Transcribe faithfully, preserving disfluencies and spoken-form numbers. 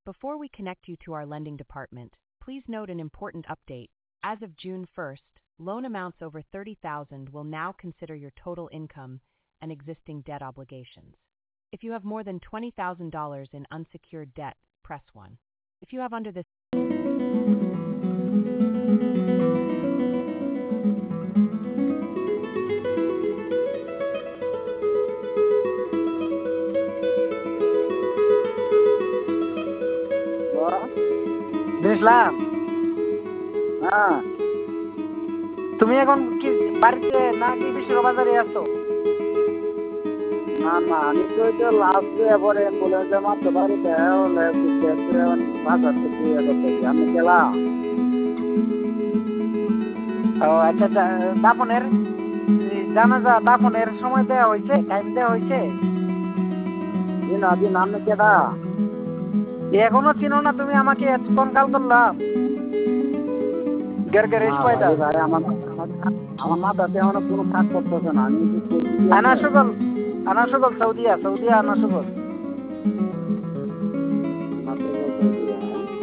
Before we connect you to our lending department, please note an important update. As of June first, loan amounts over thirty thousand dollars will now consider your total income and existing debt obligations. If you have more than twenty thousand dollars in unsecured debt, press one. If you have under this বুঝলাম। হ্যাঁ, তুমি এখন কি বাড়িতে নাকি বিশ্ব বাজারে আছো? না না আমি তো এটা লাস্টে এবারে বলে যে মাত্র বাড়িতে হলে বাজার থেকে ইয়ে করতেছি আমি গেলাম। ও আচ্ছা আচ্ছা, দাফনের জানাজা দাফনের সময় দেওয়া হয়েছে, টাইম দেওয়া হয়েছে? দিন দিন আমি কেটা এখনো চিনো না তুমি আমাকে? কোন কাল করলাম গের গের পয়দা ভাই আমার আমার মাথাতে এখনো কোনো কাজ করতেছে না। আমি আনা সুগল আনা সুগল সৌদিয়া সৌদিয়া আনা সুগল